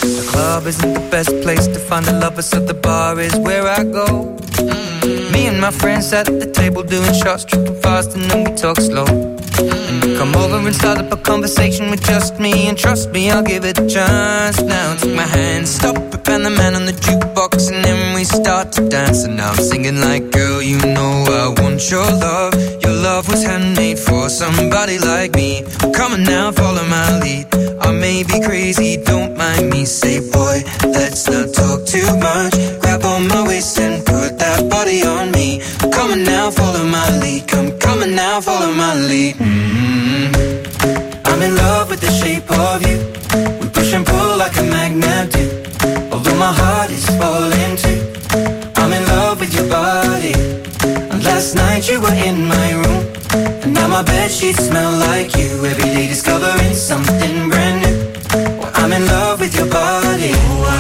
The club isn't the best place to find a lover, so the bar is where I go. Me and my friends at the table doing shots, tripping fast, and then we talk slow. And you come over and start up a conversation with just me, and trust me, I'll give it a chance. Now take my hand, stop it, and the man on the jukebox, and then we start to dance. And now I'm singing like, girl, you know I want your love. Your love was handmade for somebody like me. Come on now, follow my lead. I may be crazy, don't mind me. Say, boy, let's not talk too much. Grab on my waist and put that body on me. Come on now, follow my lead. Come on now, follow my lead. I'm in love with the shape of you. We push and pull like a magnet do. Although my heart is falling too. I'm in love with your body. And last night you were in my room, and now my bedsheets smell like you. Every day discovering something brand new. Well, I'm in love with your body.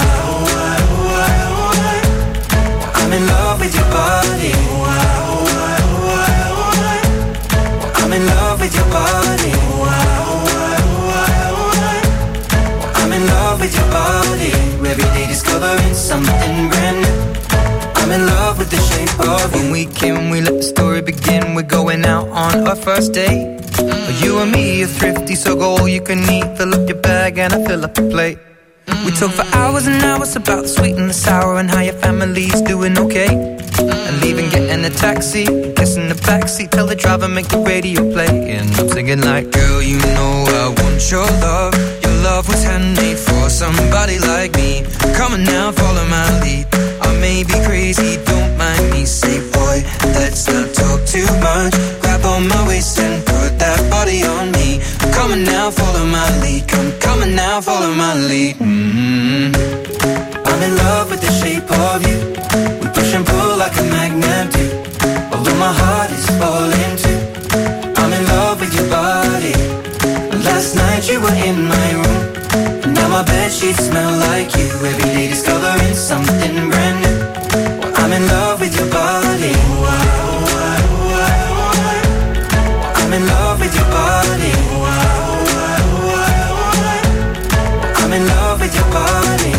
I'm in love with your body. I'm in love with your body. I'm in love with your body. Every day discovering something brand new. I'm in love with the shape of you. When we came, we let the story begin. We're going out on our first date. You and me are thrifty, so go all you can eat. Fill up your bag and I fill up the plate. We talk for hours and hours about the sweet and the sour, and how your family's doing okay. And leaving, getting a taxi, kissing the backseat, tell the driver make the radio play. And I'm singing like, girl, you know I want your love. Your love was handmade for somebody like me. Come on now, follow my lead. I may be crazy, don't mind me. Say, boy, let's not talk too much. Grab on my waist and put that body on me. Come on now, follow my lead. Come on now, follow my lead. I'm in love with the shape of you. We push and pull like a magnet do. Although my heart is falling too. I'm in love with your body. Last night you were in my room, and now my bedsheets smell like you. Every day discovering something brand new. Well, I'm in love with your body. I'm in love with your body. I'm in love with your body.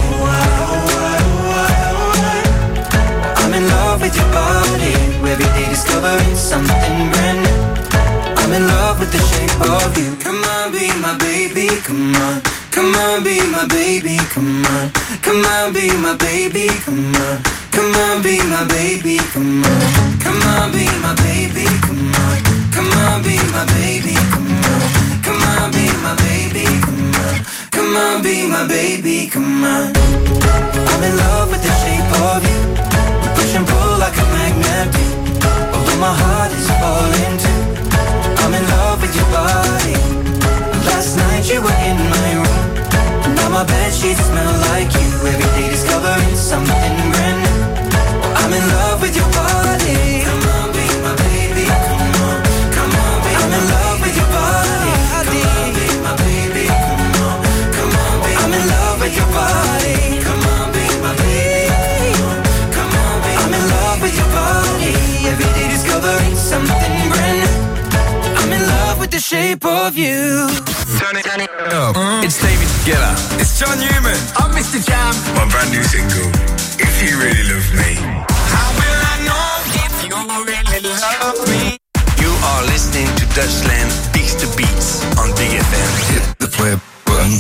I'm in love with your body. Every day discovering something brand new. I'm in love with the shape of you. Come on, be my baby, come on. Come on, be my baby, come on. Come on, be my baby, come on. Come on, be my baby, come on. Come on, be my baby, come on. Come on, be my baby, come on. Come on, be my baby, come on. Come on, be my baby, come on. I'm in love with the shape of you. We push and pull like a magnet do. Although my heart is falling too. I'm in love with your body. Last night you were in my room, and now my bedsheets smell like you. Every day discovering something brand new. I'm in love with your body. Come on, be my baby, come on. Come on, be I'm in love with your body. Come on, be my baby, come on. Come on, be I'm in love with your body. Come on, be my baby, come on. Come on, be I'm in love with your body. Every day discovering something brand new. I'm in love with the shape of you. Turn it up. It's David Guetta. It's John Newman. I'm Mr. Jam. My brand new single, If You Really Love Me. How will I know if you really love me? You are listening to Dutchland Beats to Beats on Big FM. Hit the play button.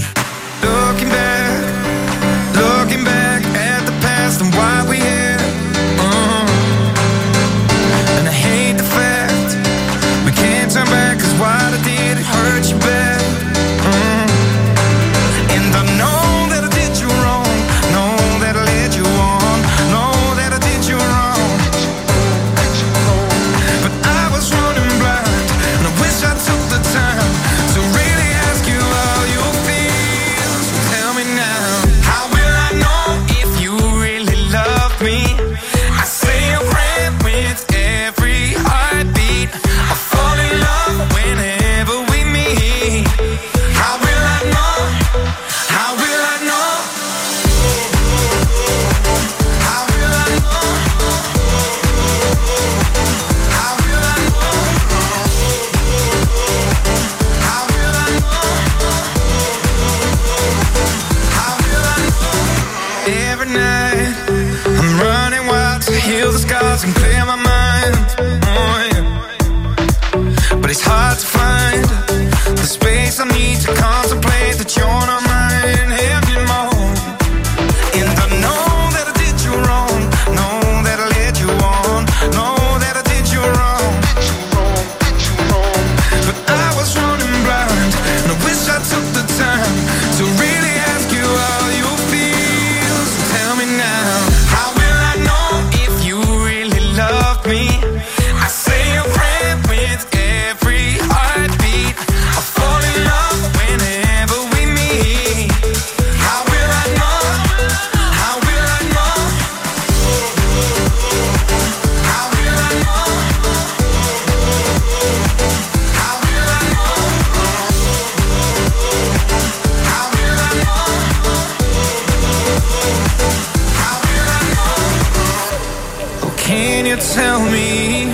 Looking back at the past and why we here. And I hate the fact we can't turn back, 'cause what I did, it hurt you bad. And I know that I did you wrong, know that I led you on, know that I did you wrong. But I was running blind, and I wish I'd night. I'm running wild to heal the scars and clear my mind. Oh, yeah. But it's hard to find the space I need to contemplate that you're not mine anymore. And I know that I did you wrong, know that I led you on, know that I did you wrong. But I was running blind, and I wish I took the time to really ask you how you feel. So tell me now, how will I know if you really love me? I say a prayer with every heartbeat. I fall in love whenever we meet. How will I know? How will I know? How will I know? How will I know? How will I know? How will I know? Oh, can you tell me?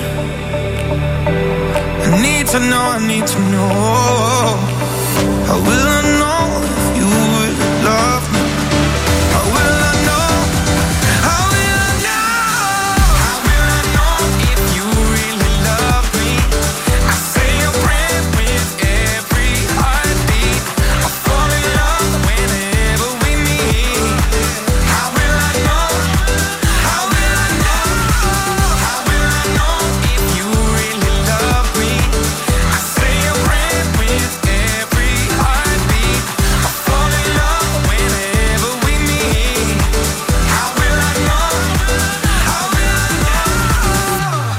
I need to know, I need to know. How will I know if you would love me? How will I know? How will I know? How will I know if you really love me? I say a prayer with every heartbeat. I fall in love whenever we meet. How will I know? How will I know? How will I know if you really love me? I say a prayer with every heartbeat. I fall in love whenever we meet. How will I know? How will I know?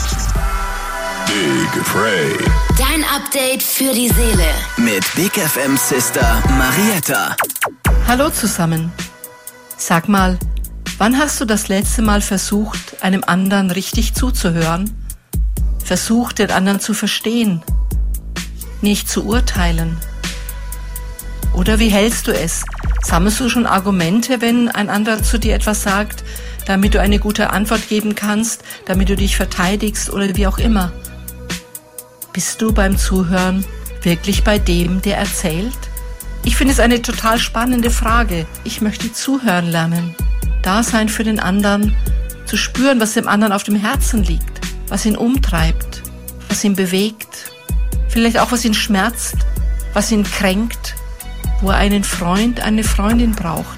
Big Pray. Dein Update für die Seele. Mit Big FM Sister Marietta. Hallo zusammen. Sag mal, wann hast du das letzte Mal versucht, einem anderen richtig zuzuhören? Versucht, den anderen zu verstehen, nicht zu urteilen? Oder wie hältst du es? Sammelst du schon Argumente, wenn ein anderer zu dir etwas sagt, damit du eine gute Antwort geben kannst, damit du dich verteidigst oder wie auch immer? Bist du beim Zuhören wirklich bei dem, der erzählt? Ich finde es eine total spannende Frage. Ich möchte zuhören lernen. Da sein für den anderen, zu spüren, was dem anderen auf dem Herzen liegt, was ihn umtreibt, was ihn bewegt, vielleicht auch was ihn schmerzt, was ihn kränkt, wo er einen Freund, eine Freundin braucht.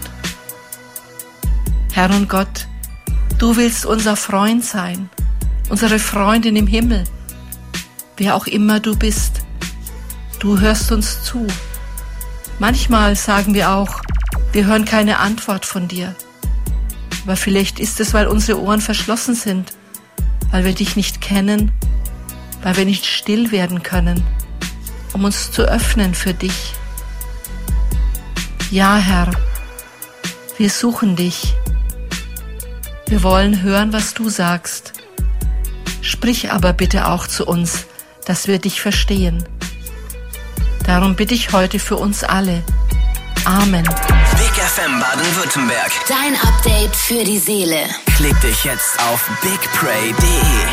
Herr und Gott, du willst unser Freund sein, unsere Freundin im Himmel. Wer auch immer du bist, du hörst uns zu. Manchmal sagen wir auch, wir hören keine Antwort von dir. Aber vielleicht ist es, weil unsere Ohren verschlossen sind, weil wir dich nicht kennen, weil wir nicht still werden können, um uns zu öffnen für dich. Ja, Herr, wir suchen dich. Wir wollen hören, was du sagst. Sprich aber bitte auch zu uns, dass wir dich verstehen. Darum bitte ich heute für uns alle. Amen. Big FM Baden-Württemberg. Dein Update für die Seele. Klick dich jetzt auf bigpray.de.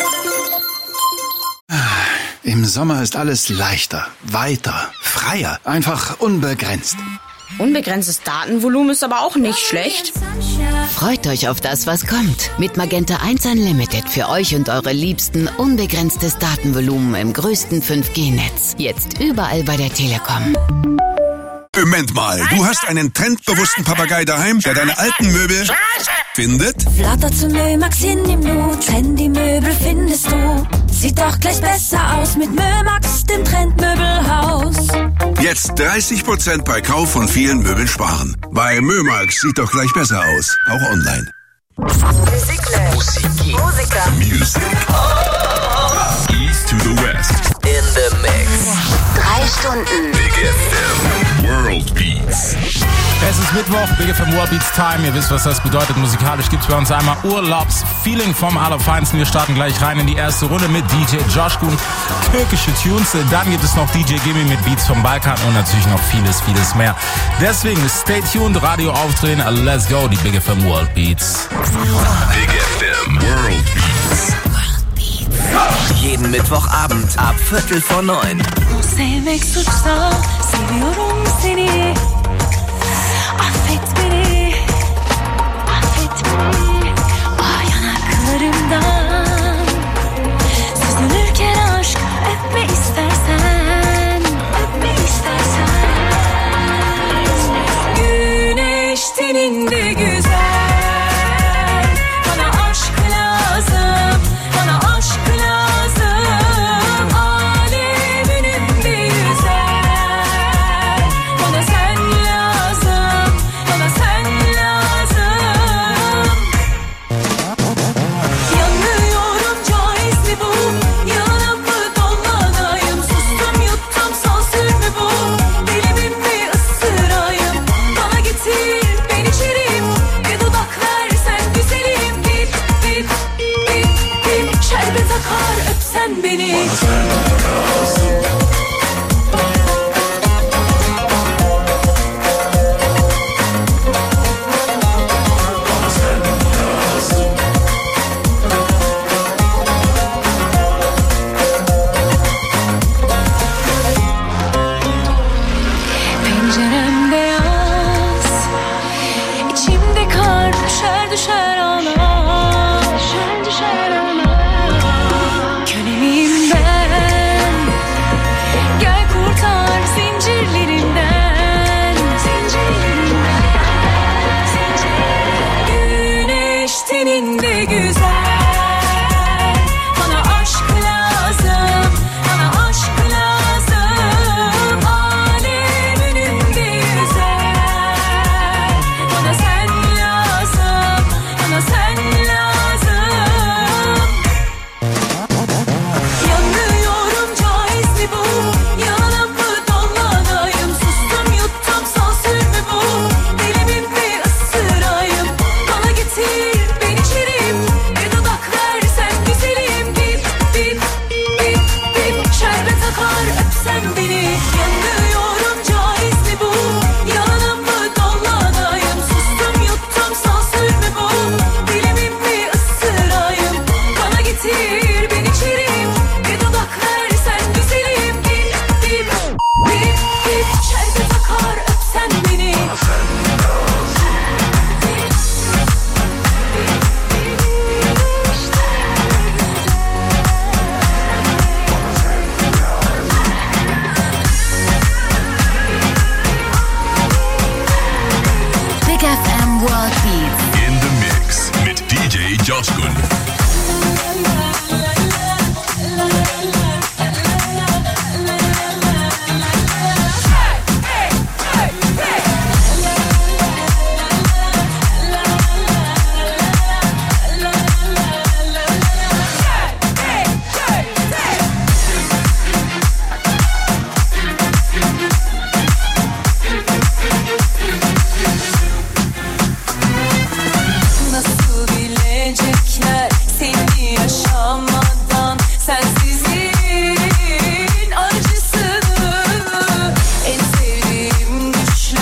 Im Sommer ist alles leichter, weiter, freier, einfach unbegrenzt. Unbegrenztes Datenvolumen ist aber auch nicht schlecht. Freut euch auf das, was kommt. Mit Magenta 1 Unlimited für euch und eure Liebsten unbegrenztes Datenvolumen im größten 5G-Netz. Jetzt überall bei der Telekom. Moment mal, du hast einen trendbewussten Papagei daheim, der deine alten Möbel findet? Flatter zu Mömax in die Mut, Trendy-Möbel findest du. Sieht doch gleich besser aus mit Mömax, dem Trendmöbelhaus. Jetzt 30% bei Kauf von vielen Möbeln sparen. Bei Mömax sieht doch gleich besser aus, auch online. Music. East to the West. In the Mix. 3 Stunden. Big FM World Beats. Es ist Mittwoch, Big FM World Beats Time. Ihr wisst, was das bedeutet. Musikalisch gibt's bei uns einmal Urlaubsfeeling vom Allerfeinsten. Wir starten gleich rein in die erste Runde mit DJ Josh Kuhn, türkische Tunes. Dann gibt es noch DJ Gimme mit Beats vom Balkan und natürlich noch vieles, vieles mehr. Deswegen stay tuned, Radio aufdrehen. Let's go, die Big FM World Beats. Big FM World Beats. Jeden Mittwochabend ab 8:45. Sevmek suçsa seviyorum seni. Affet beni. teninde güzel. Bana aşk lazım, bana aşk lazım. Alem önümde yüzer. Bana sen lazım, bana sen lazım. Yanıyorum, caiz mi bu? Yanıp mı dollanayım? Sustum yuttum, sansür mü bu? Dilimin mi ısırayım? Bana getir, ben içerim. Bir dudak versen güzelim. Dip, dip, dip, dip. Şerbet akar, öpsen beni. Pencerem beyaz, içimde kar düşer düşer ağlar. Düşer düşer ağlar. Kölemiyim ben, gel kurtar zincirlerimden. Güneş teninde güzel. Bana aşk lazım, bana aşk lazım. Alem önümde yüzer. Bana sen lazım, bana sen lazım. Yanıyorum, caiz mi bu? Yanıp mı dollanayım? Sustum yuttum, sansür mü bu? Dilimin mi ısırayım? Bana getir, ben içerim. Bir dudak versen güzelim. Dip, dip, dip, dip. Şerbet akar, öpsen beni. Yanıyorum, caiz mi bu? Yanıp mı dollanayım? Sustum yuttum, sansür mü bu? Dilimin mi ısırayım? Bana getir, ben içerim. Bir dudak versen güzelim. Dip, dip, dip, dip. Şerbet akar, öpsen beni. Big FM World Beats. In the mix mit DJ Joshgun.